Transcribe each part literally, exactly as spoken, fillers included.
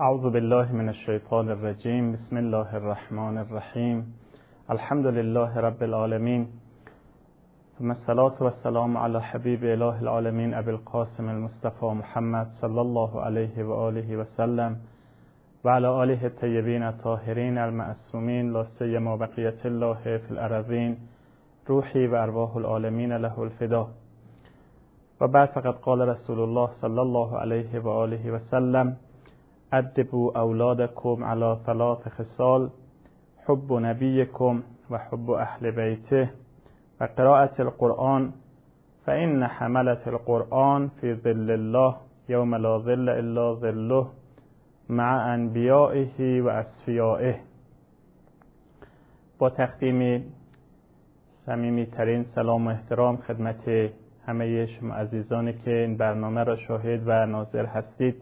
اعوذ بالله من الشیطان الرجیم. بسم الله الرحمن الرحیم. الحمد لله رب العالمین. ثم الصلاة والسلام علی حبیب اله العالمین ابی القاسم المصطفى محمد صلی الله علیه و آله و سلم و علی آله الطیبین الطاهرین المعصومین لا سیما بقیة الله فی الارضین روحی و ارواح العالمین له الفدا. و بعد فقد قال رسول الله صلی الله علیه و آله و سلم: ادبوا اولادکم علی ثلاث خصال: حب نبیکم و حب اهل بیته و قراءة القرآن، فإن حملة القرآن في ظل الله یوم لا ظل الا ظله مع انبیائه و اصفیائه. با تقدیم صمیمی ترین سلام و احترام خدمت همه شما عزیزانی که این برنامه را شاهد و ناظر هستید،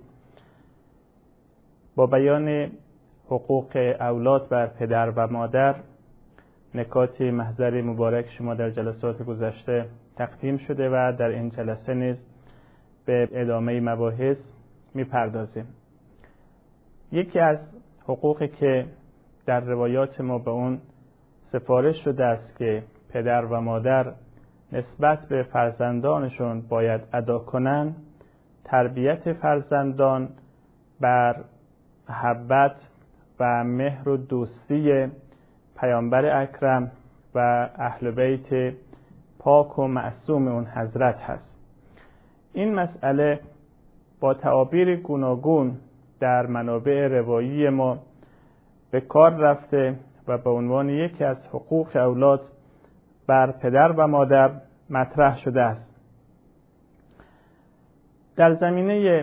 با بیان حقوق اولاد بر پدر و مادر نکات محضر مبارک شما در جلسات گذشته تقدیم شده و در این جلسه نیز به ادامه مباحث میپردازیم. یکی از حقوقی که در روایات ما به اون سفارش شده است که پدر و مادر نسبت به فرزندانشون باید ادا کنند، تربیت فرزندان بر محبت و مهر و دوستی پیامبر اکرم و اهل بیت پاک و معصوم اون حضرت هست. این مسئله با تعابیر گوناگون در منابع روایی ما به کار رفته و به عنوان یکی از حقوق اولاد بر پدر و مادر مطرح شده است. در زمینه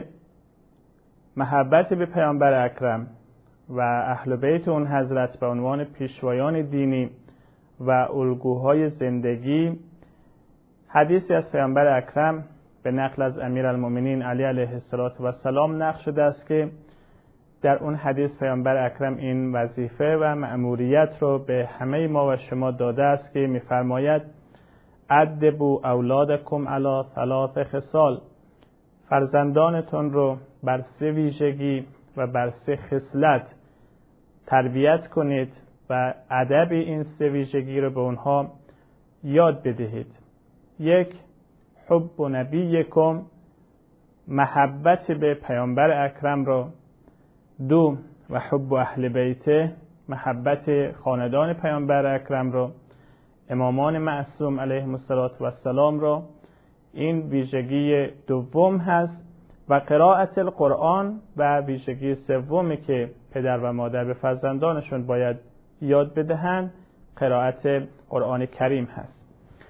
محبت به پیامبر اکرم و اهل بیت اون حضرت به عنوان پیشوایان دینی و الگوهای زندگی، حدیثی از پیامبر اکرم به نقل از امیرالمؤمنین علی علیه السلام نقل شده است که در اون حدیث پیامبر اکرم این وظیفه و مأموریت رو به همه ما و شما داده است که می‌فرماید: ادبوا اولادکم علی ثلاث خصال: فرزندانتون رو بر سه ویژگی و بر سه خصلت تربیت کنید و ادب این سه ویژگی رو به اونها یاد بدهید. یک، حب نبیکم: محبت به پیامبر اکرم را. دو، و حب اهل بیته: محبت خاندان پیامبر اکرم را، امامان معصوم علیهم السلام را. این ویژگی دوم هست. و قراءة القرآن و ویژگی سومی که پدر و مادر به فرزندانشون باید یاد بدهند، قرائت قرآن کریم هست.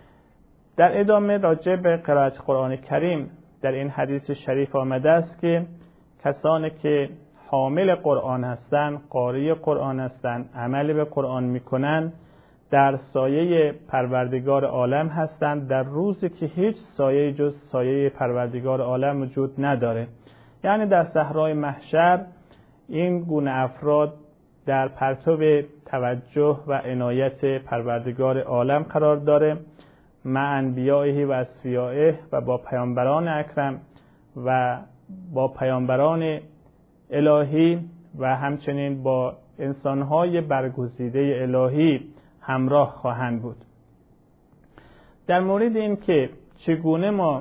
در ادامه راجع به قرائت قرآن کریم در این حدیث شریف آمده است که کسانی که حامل قرآن هستند، قاری قرآن هستند، عمل به قرآن میکنند، در سایه پروردگار عالم هستند، در روزی که هیچ سایه جز سایه پروردگار عالم وجود نداره. یعنی در صحرای محشر این گونه افراد در پرتو توجه و عنایت پروردگار عالم قرار داره، مع انبیائه و اصفیائه، و با پیامبران اکرم و با پیامبران الهی و همچنین با انسانهای برگزیده الهی همراه خواهند بود. در مورد این که چگونه ما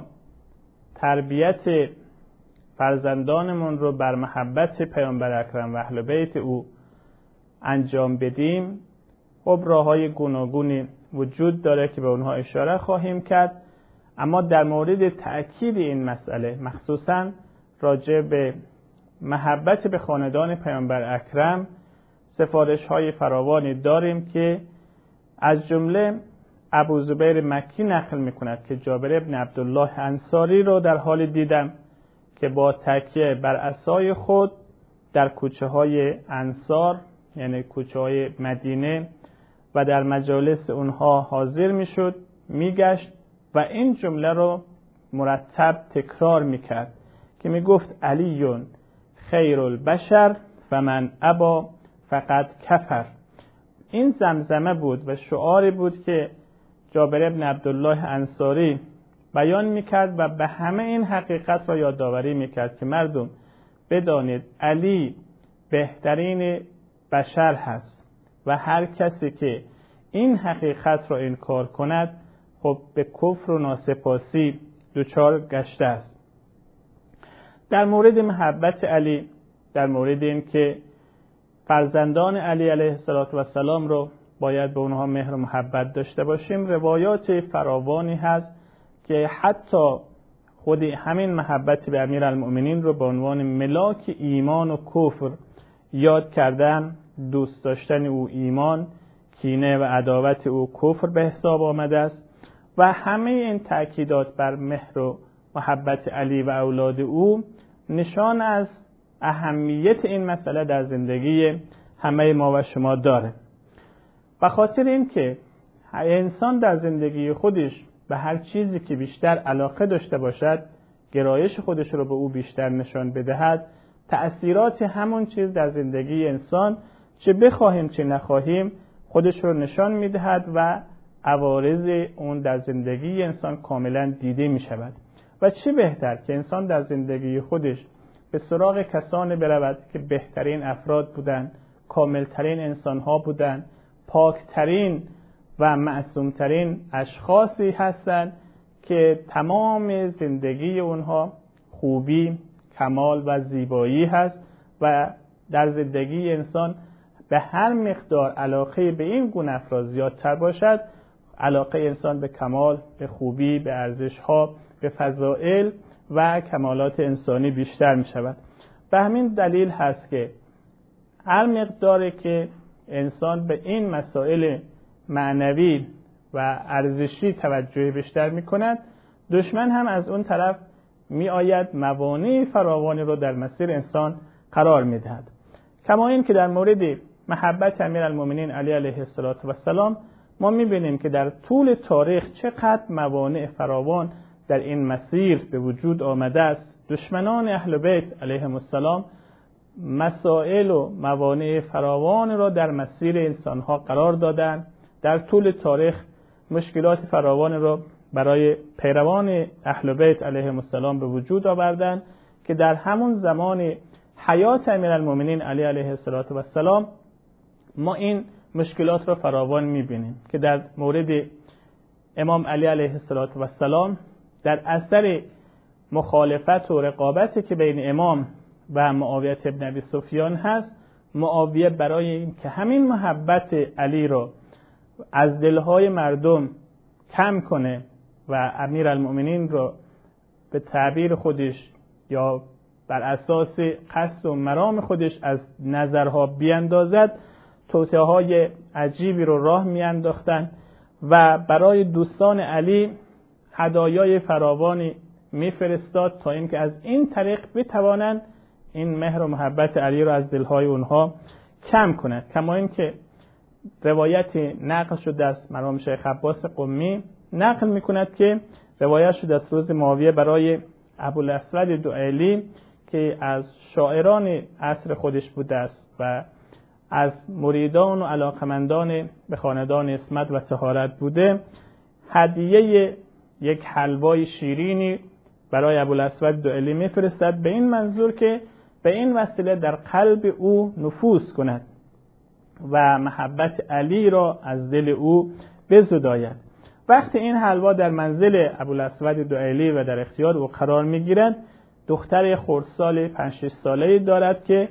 تربیت فرزندانمون رو بر محبت پیامبر اکرم و اهل بیت او انجام بدیم، خب راه‌های گوناگونی وجود داره که به اونها اشاره خواهیم کرد. اما در مورد تأکید این مسئله، مخصوصاً راجع به محبت به خاندان پیامبر اکرم، سفارش‌های فراوانی داریم که از جمله ابو زبیر مکی نقل می‌کند که جابر ابن عبدالله انصاری رو در حال دیدم که با تکیه بر عصای خود در کوچه‌های انصار، یعنی کوچه‌های مدینه، و در مجالس اونها حاضر میشد، میگشت و این جمله رو مرتب تکرار میکرد که میگفت: علیون خیر البشر و من ابا فقط کفر. این زمزمه بود و شعاری بود که جابر ابن عبدالله انصاری بیان میکرد و به همه این حقیقت را یادآوری میکرد که مردم بدانید علی بهترین بشر هست و هر کسی که این حقیقت را انکار کند خب به کفر و ناسپاسی دچار گشته است. در مورد محبت علی، در مورد این که فرزندان علی علیه السلام رو باید به اونها مهر و محبت داشته باشیم، روایات فراوانی هست که حتی خود همین محبت به امیرالمؤمنین رو به عنوان ملاک ایمان و کفر یاد کردن. دوست داشتن او ایمان، کینه و عداوت او کفر به حساب آمده است و همه این تأکیدات بر مهر و محبت علی و اولاد او نشان از اهمیت این مسئله در زندگی همه ما و شما داره. به خاطر این که انسان در زندگی خودش به هر چیزی که بیشتر علاقه داشته باشد، گرایش خودش رو به او بیشتر نشان بدهد، تأثیرات همون چیز در زندگی انسان چه بخواهیم چه نخواهیم خودش رو نشان میدهد و عوارض اون در زندگی انسان کاملا دیده می شود. و چه بهتر که انسان در زندگی خودش به سراغ کسانی برود که بهترین افراد بودند، کاملترین انسانها بودند، پاکترین و معصومترین اشخاصی هستند که تمام زندگی اونها خوبی، کمال و زیبایی هست و در زندگی انسان به هر مقدار علاقه به این گونه افراد زیادتر باشد، علاقه انسان به کمال، به خوبی، به ارزش‌ها، به فضائل و کمالات انسانی بیشتر می شود. به همین دلیل هست که هر مقداری که انسان به این مسائل معنوی و ارزشی توجه بیشتر می کند، دشمن هم از اون طرف می آید موانع فراوانی رو در مسیر انسان قرار می دهد. کما این که در مورد محبت امیرالمؤمنین علی علیه السلام ما می بینیم که در طول تاریخ چقدر موانع فراوان در این مسیر به وجود آمده است. دشمنان اهل بیت علیهم السلام مسائل و موانع فراوان را در مسیر انسانها قرار دادند. در طول تاریخ مشکلات فراوان را برای پیروان اهل بیت علیهم السلام به وجود آوردند که در همون زمان حیات امیرالمؤمنین علی علیه السلام ما این مشکلات را فراوان می‌بینیم که در مورد امام علی علیه السلام در اثر مخالفت و رقابتی که بین امام و معاویه ابن ابی سفیان هست، معاویه برای این که همین محبت علی را از دلهای مردم کم کنه و امیرالمؤمنین را به تعبیر خودش یا بر اساس قصد و مرام خودش از نظرها بیاندازد، توطئه‌های عجیبی رو راه میانداختن و برای دوستان علی هدایای فراوانی میفرستاد تا اینکه از این طریق بتوانند این مهر و محبت علی را از دلهای اونها کم کند. کما اینکه روایت نقل شده از مرحوم شیخ عباس قمی نقل میکند که روایت شده از روز معاویه برای ابوالاسود دؤیلی که از شاعران عصر خودش بوده است و از مریدان و علاقمندان به خاندان اسمت و طهارت بوده، هدیه یک حلوای شیرینی برای ابوالاسود دؤیلی میفرستد به این منظور که به این وسیله در قلب او نفوذ کند و محبت علی را از دل او بزداید. وقتی این حلوا در منزل ابوالاسود دؤیلی و در اختیار او قرار میگیرد، دختر خردسال پنج شش ساله‌ای دارد که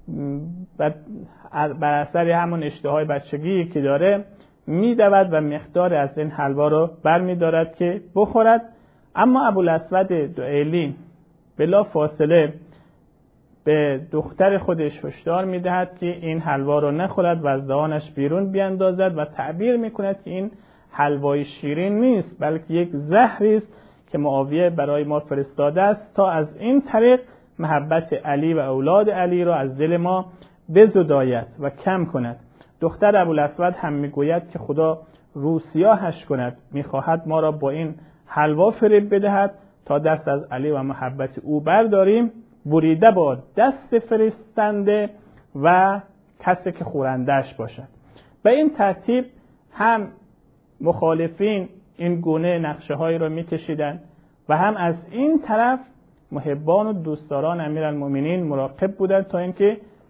بر اثر همون اشتهای بچگی که داره میدود و مقدار از این حلوا رو برمیدارد که بخورد. اما ابوالاسود دؤیلی بلا فاصله به دختر خودش هشدار میدهد که این حلوا رو نخورد و از دهانش بیرون بیاندازد و تعبیر میکند که این حلوای شیرین نیست بلکه یک زهری است که معاویه برای ما فرستاده است تا از این طریق محبت علی و اولاد علی را از دل ما بزداید و کم کند. دختر ابوالاسود هم میگوید که خدا روسیاهش کند، میخواهد ما را با این حلوا فریب بدهد تا دست از علی و محبت او برداریم، بریده با دست فرستنده و کسی که خورندش باشد. به این ترتیب هم مخالفین این گونه نقشه هایی را میکشیدند و هم از این طرف محبان و دوستداران امیرالمؤمنین مراقب بودند تا اینکه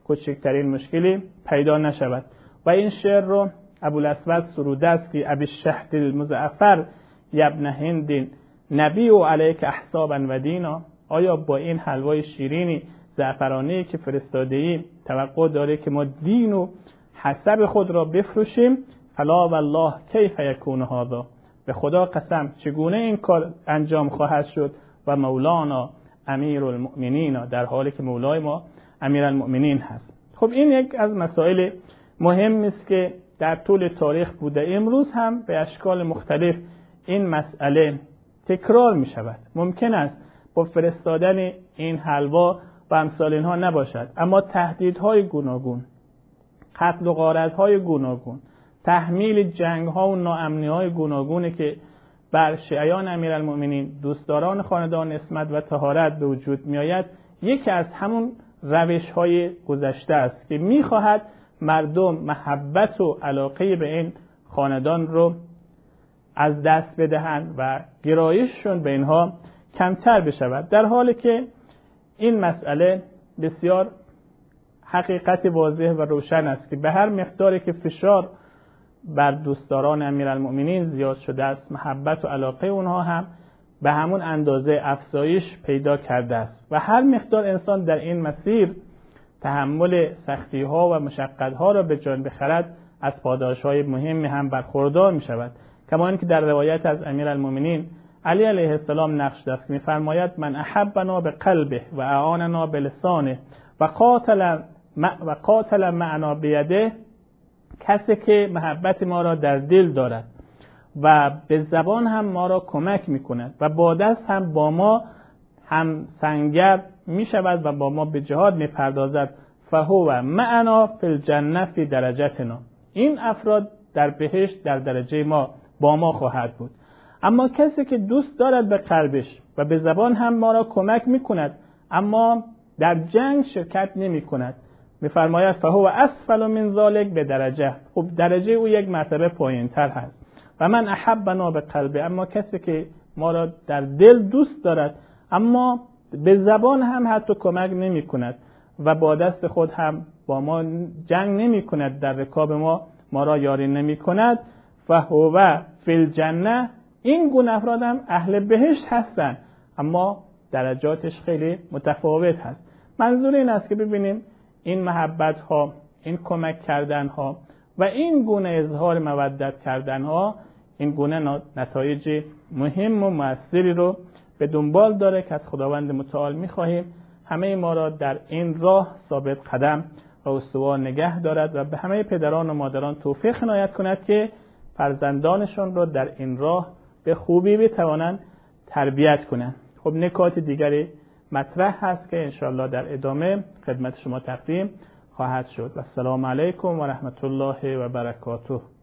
کوچکترین مشکلی پیدا نشود. و این شعر رو ابوالاسود سروده است که ابی الشهد المزعفر یبن هند نبی و علیک احسابا و دینا، آیا با این حلوای شیرینی زعفرانی که فرستاده‌ای توقع داره که ما دین و حسب خود را بفروشیم؟ فلا والله کیف یکون هذا، به خدا قسم چگونه این کار انجام خواهد شد و مولانا امیر المؤمنین، در حالی که مولای ما امیر المؤمنین هست. خب این یک از مسائل مهم است که در طول تاریخ بوده. امروز هم به اشکال مختلف این مسئله تکرار می شود. ممکن است با فرستادن این حلوا و امثال اینها نباشد، اما تهدیدهای گوناگون، قتل و غارتهای گوناگون، تحمیل جنگها و ناامنیهای گوناگونی که بر شیعیان امیرالمؤمنین دوستداران خاندان عصمت و طهارت به وجود می آید، یکی از همون روش‌های گذشته است که می‌خواهد مردم محبت و علاقه به این خاندان رو از دست بدهند و گرایششون به اینها کمتر بشود، در حالی که این مسئله بسیار حقیقت واضح و روشن است که به هر مقداری که فشار بر دوستداران امیرالمؤمنین زیاد شده است، محبت و علاقه اونها هم به همون اندازه افزایش پیدا کرده است و هر مقدار انسان در این مسیر تحمل سختی ها و مشقت ها را به جان بخرد، از پاداش های مهمی هم برخوردار می شود. کما اینکه در روایت از امیرالمؤمنین علی علیه السلام نقش داشت که می‌فرماید من احبنا به قلبه و اعاننا به لسانه و قاتل و قاتل معنا بیده، کسی که محبت ما را در دل دارد و به زبان هم ما را کمک می‌کند و با دست هم با ما هم سنگر می‌شود و با ما به جهاد می‌پردازد، فهو معنا فی الجنه فی درجتنا، این افراد در بهشت در درجه ما با ما خواهد بود. اما کسی که دوست دارد به قلبش و به زبان هم ما را کمک می‌کند اما در جنگ شرکت نمی‌کند، می‌فرماید فهو اسفل من ذلک به درجه، خب درجه او یک مرتبه پایین‌تر هست. و من احبنا به قلبه، اما کسی که ما را در دل دوست دارد اما به زبان هم حتی کمک نمی‌کند و با دست خود هم با ما جنگ نمی‌کند، در رکاب ما ما را یاری نمی‌کند، فهو فی الجنه، این گونه افراد هم اهل بهشت هستند اما درجاتش خیلی متفاوت هست. منظور این است که ببینیم این محبت ها، این کمک کردن ها و این گونه اظهار مودت کردن ها، این گونه نتایج مهم و مؤثری رو به دنبال داره که از خداوند متعال می‌خواهیم همه ما را در این راه ثابت قدم و استوار نگه دارد و به همه پدران و مادران توفیق عنایت کند که فرزندانشون رو در این راه به خوبی بتوانند تربیت کنند. خب نکات دیگری مطرح هست که انشاءالله در ادامه خدمت شما تقدیم خواهد شد. و السلام علیکم و رحمت الله و برکاته.